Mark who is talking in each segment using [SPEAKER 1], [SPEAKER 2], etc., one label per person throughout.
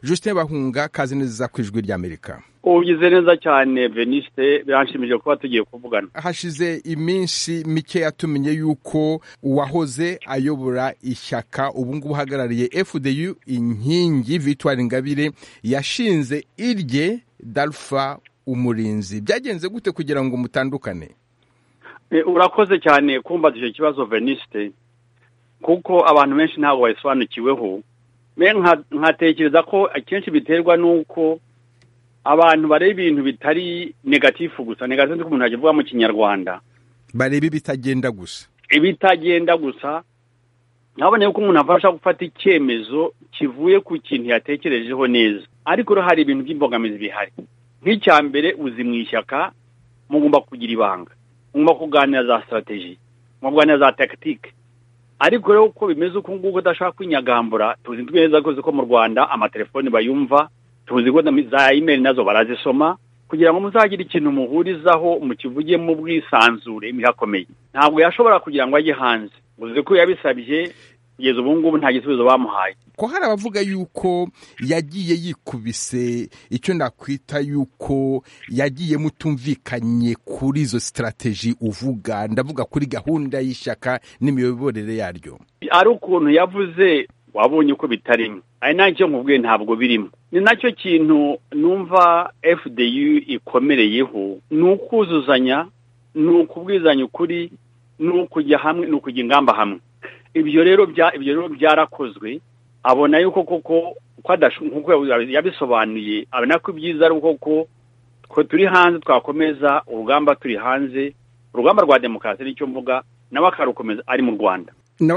[SPEAKER 1] Justin Bahunga, kazi neza ku Ijwi ry'Amerika.
[SPEAKER 2] Ugize neza cyane Veniste, biranshimije kuba tugiye kuvugana.
[SPEAKER 1] Hashize iminsi mike yatumenye yuko uwahoze ayobora ishyaka ubu ngubu uhagarariye FDU inkingi Victoire Ingabire yashinze irye Dalpha Umurinzi. Byagenze gute kugira ngo mutandukane?
[SPEAKER 2] Urakoze cyane kumbaza icyo kibazo Veniste, kuko abantu benshi ntabwo bayisobanukiweho. Nkatekereza ko akenshi biterwa nuko abantu bareba ibintu bitari negatifu gusa. Negatifu umuntu agivuga mu Kinyarwanda,
[SPEAKER 1] bareba ibitagenda gusa.
[SPEAKER 2] Ibitagenda gusa nabone ko umuntu afasha gufata icyemezo kivuye ku kintu yatekerejeho neza. Ariko hari ibintu by'imbogamizi bihari. Nk'icyambere, uzi mu ishyaka mugomba kugira ibanga, mugomba kuganira za strategy, mugomba kuganira za tactique. Ariko rero uko bimeze uko nguko udashaka kwinyagambura, tuzi neza ko mu Rwanda amatelefoni bayumva, tuzi ko za email nazo barazisoma, kugira ngo muzagira ikintu muhurizaho mu kivuge mu bwisanzure imihakomeye. Ntabwo yashobora kugira ngo ajye hanze, uzi ko yabisabye kugeza ubu ngubu nta gisubizo bamuhaye.
[SPEAKER 1] Ko hari abavuga yuko yagiye yikubise icyo nakwita yuko yagiye mutumvikanye kuri izo strategy uvuga, ndavuga kuri gahunda y'ishyaka n'imiyoborere yaryo. Ari
[SPEAKER 2] ukuntu yavuze wabonye uko bitarimo, ari nacyo nkubwiye ntabwo birimo. Ni nacyo kintu numva FDU ikomereyeho, n'ukuzuzanya, n'ukubwizanya ukuri, n'ukujya hamwe, n'ukujya ingamba hamwe. Ibyo rero byarakozwe, abona yuko koko nkuko yabisobanuye, abona ko ibyiza ari uko turi hanze twakomeza urugamba turi hanze, urugamba rwa demokarasi nicyo mvuga, nawe akarukomeza ari mu Rwanda.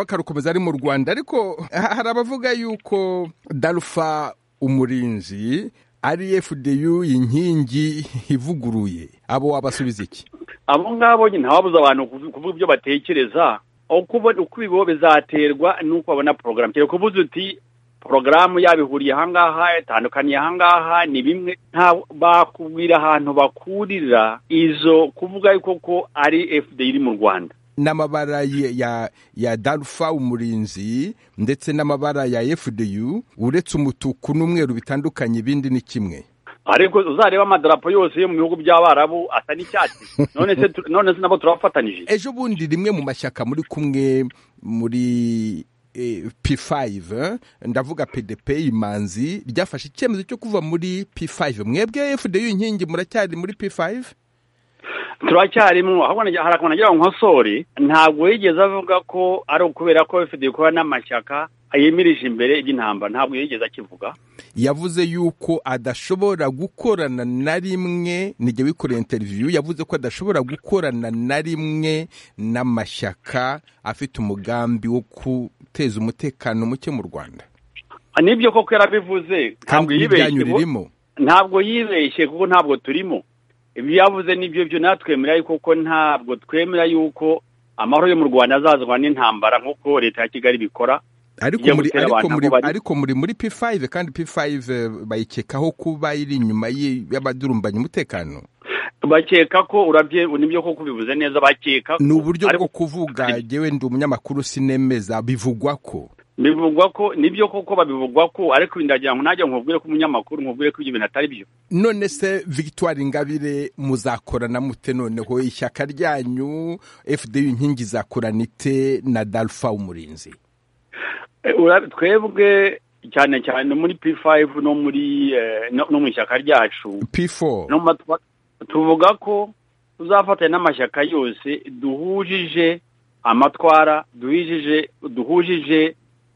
[SPEAKER 2] Ariko
[SPEAKER 1] hari abavuga yuko Dalpha Umurinzi ari FDU inkingi ivuguruye. Abo wabasubiza iki?
[SPEAKER 2] Abo ngabo ntawabuza abantu kuvuga ibyo batekereza. Uko bibo bizaterwa nuko babona program. Kire kuvuza uti program yabihuriye hangaha, itandukaniye hangaha, ni bimwe. Nta bakubwira ahantu bakurira izo kuvuga yuko ko ari FDU iri mu Rwanda. N'amabara
[SPEAKER 1] ya Dalpha Umurinzi ndetse n'amabara ya FDU, uretse umutuku n'umweru bitandukanye, ibindi ni kimwe.
[SPEAKER 2] Ariko uzareba amadarapo yose yo mu bihugu by'Abarabu asa n'icyatsi. None se nabo turafatanije.
[SPEAKER 1] Ejo bundi rimwe mu mashyaka muri kumwe muri P5, ndavuga PDP Imanzi, ryafashe icyemezo cyo kuva muri P5. Mwebwe FDU inkingi muracyari muri P5?
[SPEAKER 2] Turacyarimo. Ahubwo harakona nagira nkosore, ntabwo yigeze avuga ko ari ukubera ko FDU kuba n'amashyaka ayemirije imbere y'intambara. Ntabwo yigeze akivuga.
[SPEAKER 1] Yavuze yuko adashobora gukorana na rimwe, nige wikoreye interview, yavuze ko adashobora gukorana na rimwe n'amashyaka afite umugambi wo guteza umutekano muke mu Rwanda.
[SPEAKER 2] Nibyo koko yarabivuze, ntabwo yibeshye kuko ntabwo turimo. Ibyo yavuze nibyo byo natwemera yuko ko ntabwo twemera yuko amahoro yo mu Rwanda azazwa n'intambara nk'uko leta ya Kigali bikora.
[SPEAKER 1] Ariko muri P5, kandi P5 bayikekaho kuba iri inyuma y'abadurumbanya umutekano.
[SPEAKER 2] Bakeka ko nibyo koko bivuze neza, bakeka
[SPEAKER 1] ni uburyo bwo kuvuga. Jewe ndi umunyamakuru sinemeza, bivugwa ko
[SPEAKER 2] nibyo koko babivugwa ko, ariko ndagira ngo najya nkubwire ko umunyamakuru nkubwire ko ibyo bintu atari byo.
[SPEAKER 1] None se Victoire Ingabire muzakorana mute? Noneho ishyaka ryanyu FDU inkingi zakorana ite na Dalpha Umurinzi?
[SPEAKER 2] Twebwe cyane cyane muri P5 no muri no mu ishyaka ryacu
[SPEAKER 1] P4
[SPEAKER 2] tuvuga ko tuzafatanya n'amashyaka yose duhujije amatwara, duhujije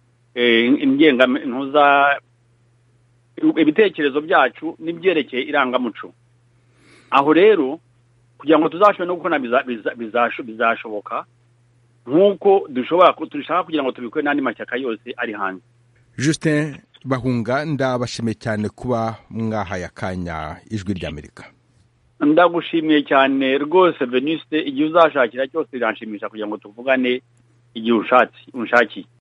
[SPEAKER 2] ibitekerezo byacu n'ibyerekeye irangamuco. Aho rero kugira ngo tuzashobore no gukora bizashoboka nk'uko dushaka kugira ngo tubikore n'andi mashyaka yose ari hanze.
[SPEAKER 1] Justin Bahunga, ndabashimiye cyane kuba mwahaye akanya Ijwi ry'Amerika.
[SPEAKER 2] Ndagushimiye cyane rwose Veniste, igihe uzashakira cyose biranshimisha kugira ngo tuvugane igihe unshakiye.